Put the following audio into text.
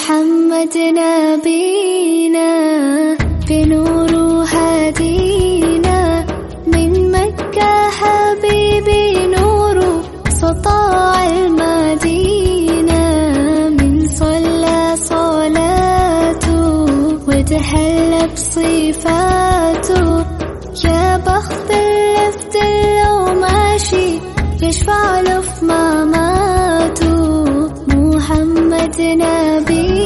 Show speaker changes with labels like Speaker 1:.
Speaker 1: محمد نبينا بنور هدينا من مكة حبيبي نور سطاع المدينة من صلى صلاته وتحلى بصفاته يا بخت اللفت لو ماشي يشفع له في مماته محمد نبي